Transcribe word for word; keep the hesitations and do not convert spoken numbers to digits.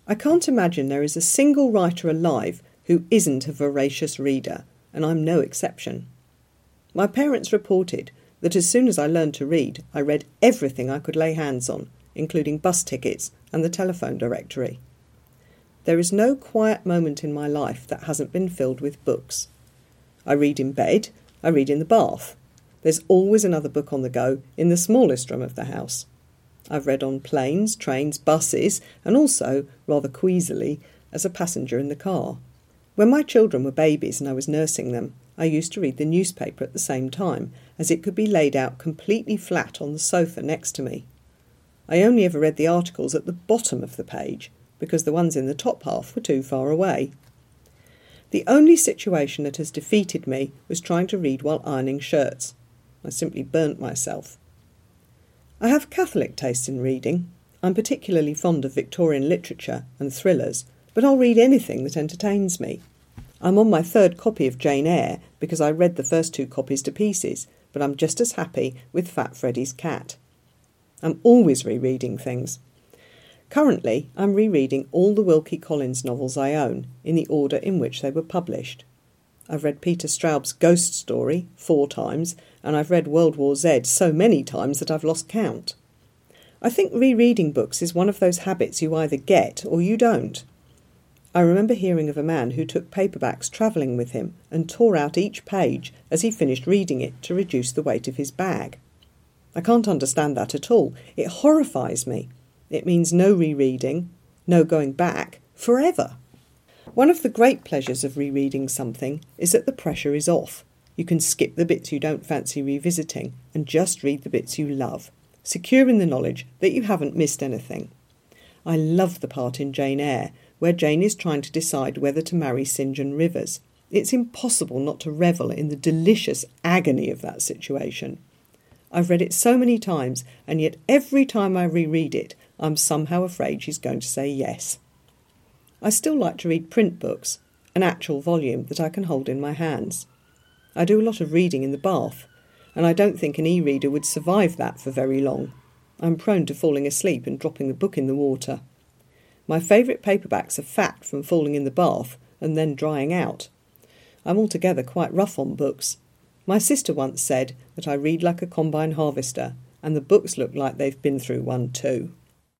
I can't imagine there is a single writer alive who isn't a voracious reader, and I'm no exception. My parents reported that as soon as I learned to read, I read everything I could lay hands on, including bus tickets and the telephone directory. There is no quiet moment in my life that hasn't been filled with books. I read in bed, I read in the bath. There's always another book on the go in the smallest room of the house. I've read on planes, trains, buses, and also, rather queasily, as a passenger in the car. When my children were babies and I was nursing them, I used to read the newspaper at the same time, as it could be laid out completely flat on the sofa next to me. I only ever read the articles at the bottom of the page, because the ones in the top half were too far away. The only situation that has defeated me was trying to read while ironing shirts. I simply burnt myself. I have Catholic taste in reading. I'm particularly fond of Victorian literature and thrillers, but I'll read anything that entertains me. I'm on my third copy of Jane Eyre because I read the first two copies to pieces, but I'm just as happy with Fat Freddy's Cat. I'm always rereading things. Currently, I'm rereading all the Wilkie Collins novels I own, in the order in which they were published. I've read Peter Straub's Ghost Story four times, and I've read World War Z so many times that I've lost count. I think rereading books is one of those habits you either get or you don't. I remember hearing of a man who took paperbacks travelling with him and tore out each page as he finished reading it to reduce the weight of his bag. I can't understand that at all. It horrifies me. It means no rereading, no going back, forever. One of the great pleasures of rereading something is that the pressure is off. You can skip the bits you don't fancy revisiting and just read the bits you love, secure in the knowledge that you haven't missed anything. I love the part in Jane Eyre where Jane is trying to decide whether to marry St John Rivers. It's impossible not to revel in the delicious agony of that situation. I've read it so many times, and yet every time I reread it, I'm somehow afraid she's going to say yes. I still like to read print books, an actual volume that I can hold in my hands. I do a lot of reading in the bath, and I don't think an e-reader would survive that for very long. I'm prone to falling asleep and dropping the book in the water. My favourite paperbacks are fat from falling in the bath and then drying out. I'm altogether quite rough on books. My sister once said that I read like a combine harvester, and the books look like they've been through one too.